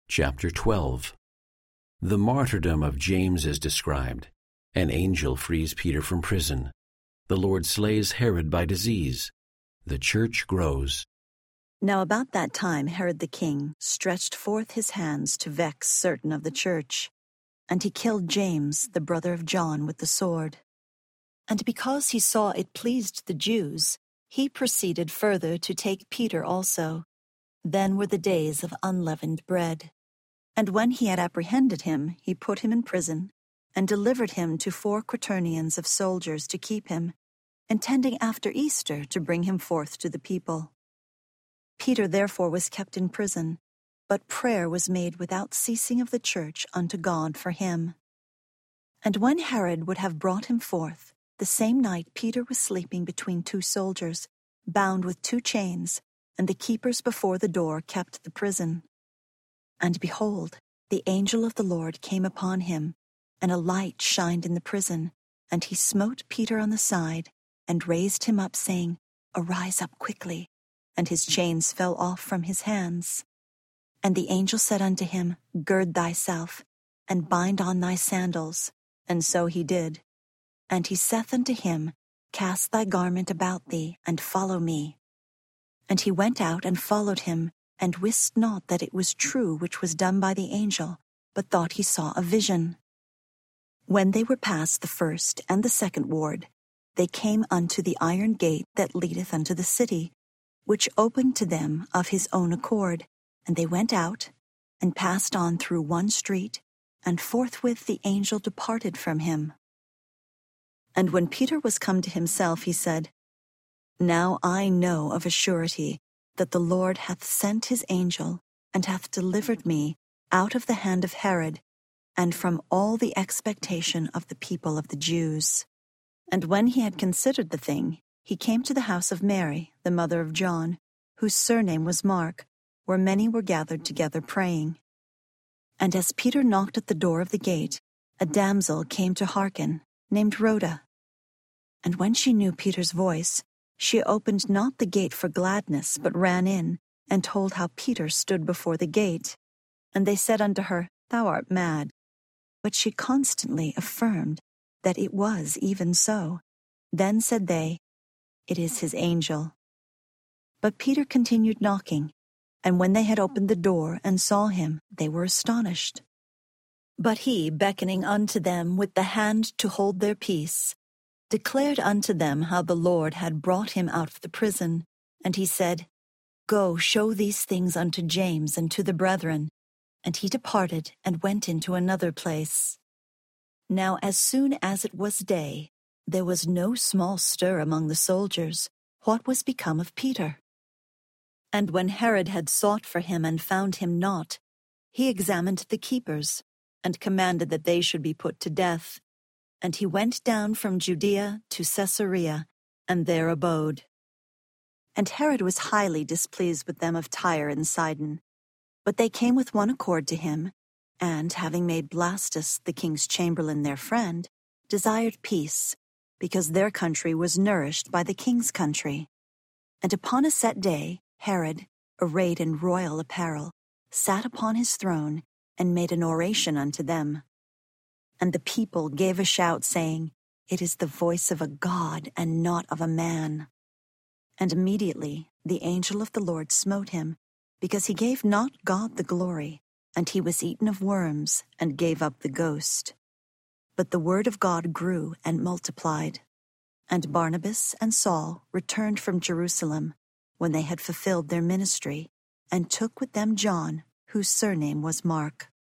Chapter 12. The martyrdom of James is described. An angel frees Peter from prison. The Lord slays Herod by disease. The church grows. Now about that time Herod the king stretched forth his hands to vex certain of the church, and he killed James, the brother of John, with the sword. And because he saw it pleased the Jews, he proceeded further to take Peter also. Then were the days of unleavened bread. And when he had apprehended him, he put him in prison, and delivered him to 4 quaternions of soldiers to keep him, intending after Easter to bring him forth to the people. Peter therefore was kept in prison, but prayer was made without ceasing of the church unto God for him. And when Herod would have brought him forth, the same night Peter was sleeping between 2 soldiers, bound with 2 chains, and the keepers before the door kept the prison. And behold, the angel of the Lord came upon him, and a light shined in the prison, and he smote Peter on the side, and raised him up, saying, Arise up quickly. And his chains fell off from his hands. And the angel said unto him, Gird thyself, and bind on thy sandals. And so he did. And he saith unto him, Cast thy garment about thee, and follow me. And he went out and followed him, and wist not that it was true which was done by the angel, but thought he saw a vision. When they were past the first and the second ward, they came unto the iron gate that leadeth unto the city, which opened to them of his own accord, and they went out, and passed on through one street, and forthwith the angel departed from him. And when Peter was come to himself, he said, Now I know of a surety that the Lord hath sent his angel, and hath delivered me out of the hand of Herod, and from all the expectation of the people of the Jews. And when he had considered the thing, he came to the house of Mary, the mother of John, whose surname was Mark, where many were gathered together praying. And as Peter knocked at the door of the gate, a damsel came to hearken, named Rhoda. And when she knew Peter's voice, she opened not the gate for gladness, but ran in, and told how Peter stood before the gate. And they said unto her, Thou art mad. But she constantly affirmed that it was even so. Then said they, It is his angel. But Peter continued knocking, and when they had opened the door and saw him, they were astonished. But he, beckoning unto them with the hand to hold their peace, declared unto them how the Lord had brought him out of the prison. And he said, Go, show these things unto James and to the brethren. And he departed and went into another place. Now as soon as it was day, there was no small stir among the soldiers, what was become of Peter. And when Herod had sought for him and found him not, he examined the keepers, and commanded that they should be put to death. And he went down from Judea to Caesarea, and there abode. And Herod was highly displeased with them of Tyre and Sidon. But they came with one accord to him, and, having made Blastus the king's chamberlain their friend, desired peace, because their country was nourished by the king's country. And upon a set day, Herod, arrayed in royal apparel, sat upon his throne, and made an oration unto them. And the people gave a shout, saying, It is the voice of a God, and not of a man. And immediately the angel of the Lord smote him, because he gave not God the glory, and he was eaten of worms, and gave up the ghost. But the word of God grew and multiplied. And Barnabas and Saul returned from Jerusalem, when they had fulfilled their ministry, and took with them John, whose surname was Mark.